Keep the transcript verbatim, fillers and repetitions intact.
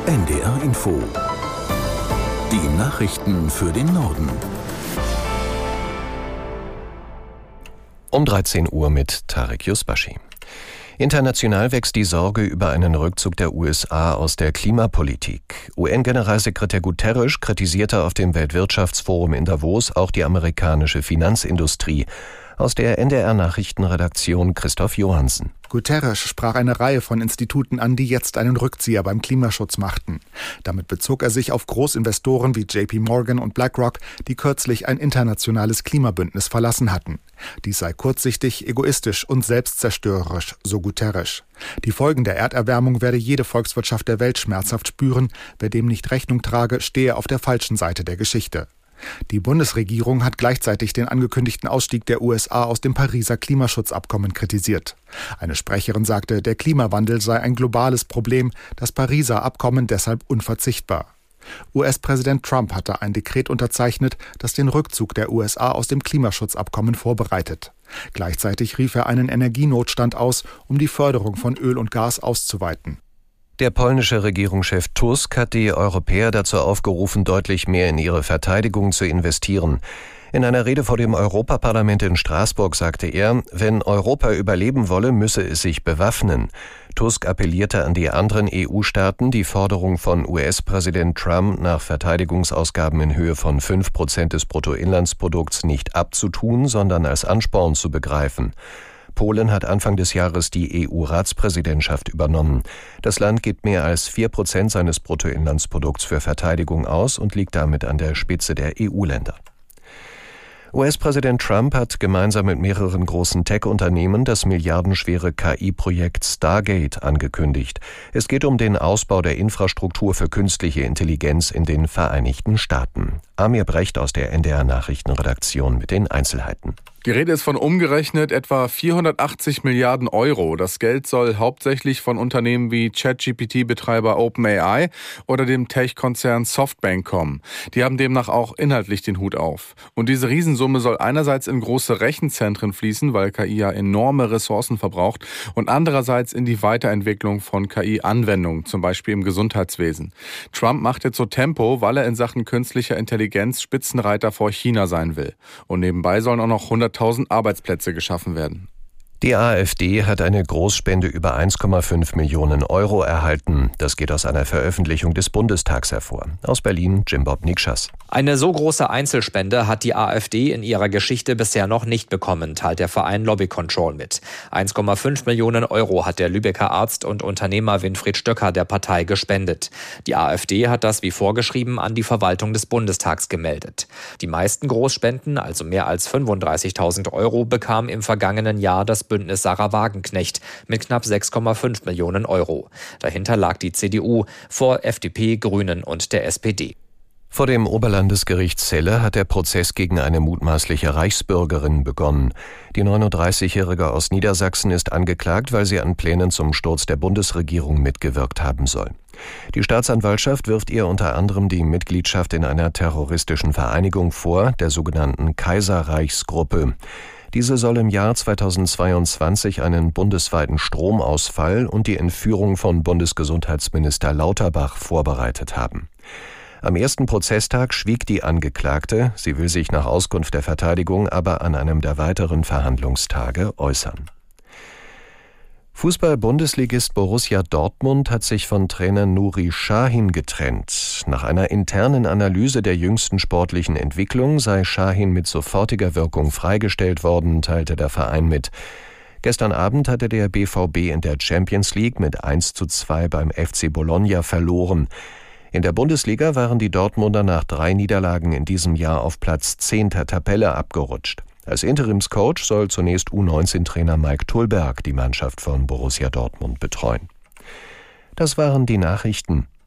N D R Info. Die Nachrichten für den Norden. Um dreizehn Uhr mit Tarek Yusbashi. International wächst die Sorge über einen Rückzug der U S A aus der Klimapolitik. U N-Generalsekretär Guterres kritisierte auf dem Weltwirtschaftsforum in Davos auch die amerikanische Finanzindustrie. Aus der N D R-Nachrichtenredaktion Christoph Johansen. Guterres sprach eine Reihe von Instituten an, die jetzt einen Rückzieher beim Klimaschutz machten. Damit bezog er sich auf Großinvestoren wie J P Morgan und BlackRock, die kürzlich ein internationales Klimabündnis verlassen hatten. Dies sei kurzsichtig, egoistisch und selbstzerstörerisch, so Guterres. Die Folgen der Erderwärmung werde jede Volkswirtschaft der Welt schmerzhaft spüren. Wer dem nicht Rechnung trage, stehe auf der falschen Seite der Geschichte. Die Bundesregierung hat gleichzeitig den angekündigten Ausstieg der U S A aus dem Pariser Klimaschutzabkommen kritisiert. Eine Sprecherin sagte, der Klimawandel sei ein globales Problem, das Pariser Abkommen deshalb unverzichtbar. U S-Präsident Trump hatte ein Dekret unterzeichnet, das den Rückzug der U S A aus dem Klimaschutzabkommen vorbereitet. Gleichzeitig rief er einen Energienotstand aus, um die Förderung von Öl und Gas auszuweiten. Der polnische Regierungschef Tusk hat die Europäer dazu aufgerufen, deutlich mehr in ihre Verteidigung zu investieren. In einer Rede vor dem Europaparlament in Straßburg sagte er, wenn Europa überleben wolle, müsse es sich bewaffnen. Tusk appellierte an die anderen E U-Staaten, die Forderung von U S-Präsident Trump nach Verteidigungsausgaben in Höhe von fünf Prozent des Bruttoinlandsprodukts nicht abzutun, sondern als Ansporn zu begreifen. Polen hat Anfang des Jahres die E U-Ratspräsidentschaft übernommen. Das Land gibt mehr als vier Prozent seines Bruttoinlandsprodukts für Verteidigung aus und liegt damit an der Spitze der E U-Länder. U S-Präsident Trump hat gemeinsam mit mehreren großen Tech-Unternehmen das milliardenschwere K I-Projekt Stargate angekündigt. Es geht um den Ausbau der Infrastruktur für künstliche Intelligenz in den Vereinigten Staaten. Amir Brecht aus der N D R-Nachrichtenredaktion mit den Einzelheiten. Die Rede ist von umgerechnet etwa vierhundertachtzig Milliarden Euro. Das Geld soll hauptsächlich von Unternehmen wie ChatGPT-Betreiber OpenAI oder dem Tech-Konzern Softbank kommen. Die haben demnach auch inhaltlich den Hut auf. Und diese Riesensumme soll einerseits in große Rechenzentren fließen, weil K I ja enorme Ressourcen verbraucht, und andererseits in die Weiterentwicklung von K I-Anwendungen, zum Beispiel im Gesundheitswesen. Trump macht jetzt so Tempo, weil er in Sachen künstlicher Intelligenz Spitzenreiter vor China sein will. Und nebenbei sollen auch noch hunderttausend Arbeitsplätze geschaffen werden. Die AfD hat eine Großspende über eins Komma fünf Millionen Euro erhalten. Das geht aus einer Veröffentlichung des Bundestags hervor. Aus Berlin, Jimbob Nikschas. Eine so große Einzelspende hat die AfD in ihrer Geschichte bisher noch nicht bekommen, teilt der Verein Lobby Control mit. eins Komma fünf Millionen Euro hat der Lübecker Arzt und Unternehmer Winfried Stöcker der Partei gespendet. Die AfD hat das wie vorgeschrieben an die Verwaltung des Bundestags gemeldet. Die meisten Großspenden, also mehr als fünfunddreißigtausend Euro, bekam im vergangenen Jahr das Bündnis Sarah Wagenknecht mit knapp sechs Komma fünf Millionen Euro. Dahinter lag die C D U, vor F D P, Grünen und der S P D. Vor dem Oberlandesgericht Celle hat der Prozess gegen eine mutmaßliche Reichsbürgerin begonnen. Die neununddreißigjährige aus Niedersachsen ist angeklagt, weil sie an Plänen zum Sturz der Bundesregierung mitgewirkt haben soll. Die Staatsanwaltschaft wirft ihr unter anderem die Mitgliedschaft in einer terroristischen Vereinigung vor, der sogenannten Kaiserreichsgruppe. Diese soll im Jahr zweitausendzweiundzwanzig einen bundesweiten Stromausfall und die Entführung von Bundesgesundheitsminister Lauterbach vorbereitet haben. Am ersten Prozesstag schwieg die Angeklagte, sie will sich nach Auskunft der Verteidigung aber an einem der weiteren Verhandlungstage äußern. Fußball-Bundesligist Borussia Dortmund hat sich von Trainer Nuri Sahin getrennt. Nach einer internen Analyse der jüngsten sportlichen Entwicklung sei Sahin mit sofortiger Wirkung freigestellt worden, teilte der Verein mit. Gestern Abend hatte der B V B in der Champions League mit eins zu zwei beim F C Bologna verloren. In der Bundesliga waren die Dortmunder nach drei Niederlagen in diesem Jahr auf Platz zehn der Tabelle abgerutscht. Als Interimscoach soll zunächst U neunzehn Trainer Mike Tullberg die Mannschaft von Borussia Dortmund betreuen. Das waren die Nachrichten.